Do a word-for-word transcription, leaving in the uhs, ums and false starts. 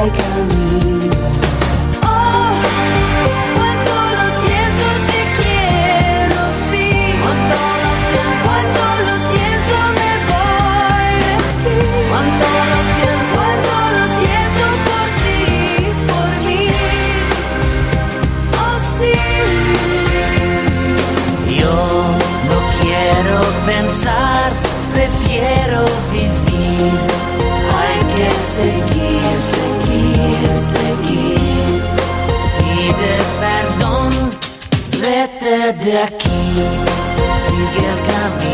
hay camino. Oh, cuánto lo siento, te quiero, sí. Cuánto lo siento, cuánto lo siento, me voy de aquí. Cuánto lo siento, cuánto lo siento por ti, por mí. Oh, sí. Yo no quiero pensar, prefiero vivir. Hay que seguir, seguir, seguir. Pide perdón, vete de aquí. Sigue el camino.